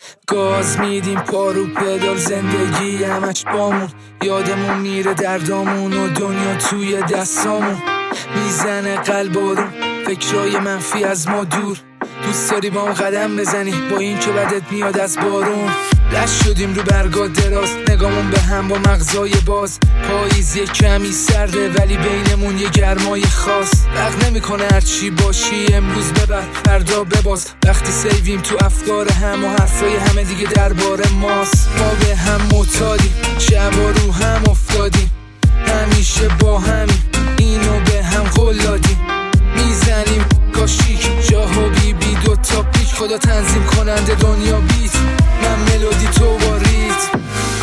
گاز میدیم پارو پدال، زندگی همش بامون، یادمون میره دردامون و دنیا توی دستامون. میزنه قلب آروم، فکرای منفی از ما دور، دوست داری با هم قدم بزنی با این که بدت میاد از بارون. لش شدیم رو برگا دراز، نگامون به هم با مغزای باز. پاییز یه کمی سرده ولی بینمون یه گرمای خاص. فرق نمیکنه هرچی باشی، امروز ببر فردا بباز. وقتی سیویم تو افکار هم و حرفای همه دیگه درباره ماست. ما به هم معتادیم، شبا رو هم افتادیم، همیشه با همیم، اینو به هم قول دادیم. میزنیم کاشیک جاها بی دوتا پیک، خدا تنظیم کننده دنیا بیت، من ملودی تو با ریت.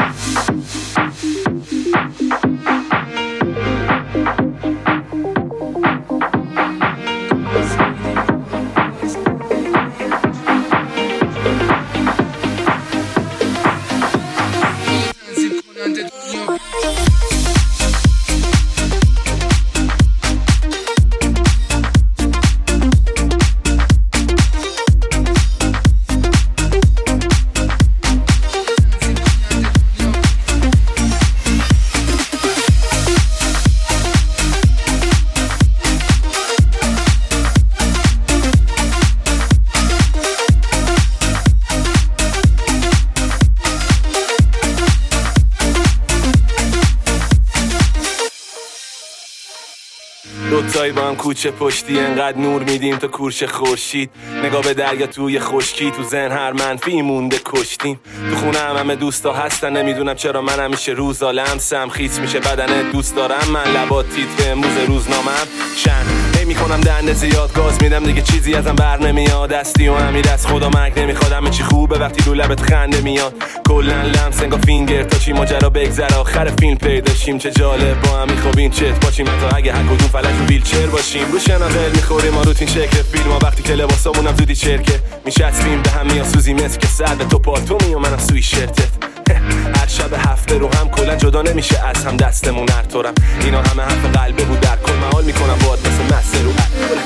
دوتایی با هم کوچه پشتی، انقدر نور میدیم تا کورش خورشید. نگاه به دریا توی خشکی، تو ذهن هر منفی مونده کشتیم. تو خونه همه دوستا هستن، نمیدونم چرا من همیشه روزا لمسم. خیس میشه بدنت دوست دارم من، لبات تیتر امروز روزنامم شن. میکنم دنده زیاد گاز میدم دیگه چیزی ازم بر نمیاد. دستی و امیر از خدا مرگ نمیخواد، همه چی خوبه وقتی رو لبت خنده میاد. کلن لمس انگار فینگر تا چی ماجرا بگذره، آخر فیلم پیداشیم. چه جالب با هم میخوابیم چت باشیم، تا اگه هر کدوم فلج رو ویلچر باشیم. رو شناقل میخوریم ما روتین شکل فیلم ها، وقتی که لباسامونم زودی چرکه میشستیم به هم میاسوزی مثل که سر به تو پالتومی و منم سوی شرتت. هر شب هفته رو هم کلا جدا نمیشه از هم دستمون هر طورم. اینا همه حرف قلبه بود، در کل محال میکنم باید مثل مسته رو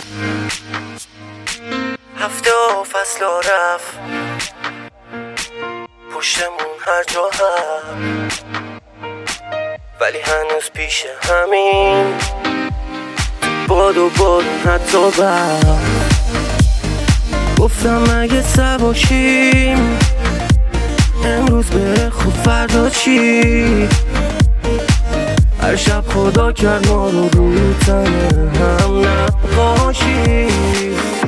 هفته و فصل و رفت پشتمون هر جا هم، ولی هنوز پیش همین باد و بارون حتی برد. گفتم اگه سباشیم امروز بره خوب فردا چی. هر شب خدا کرد ما رو تنه هم نقاشی.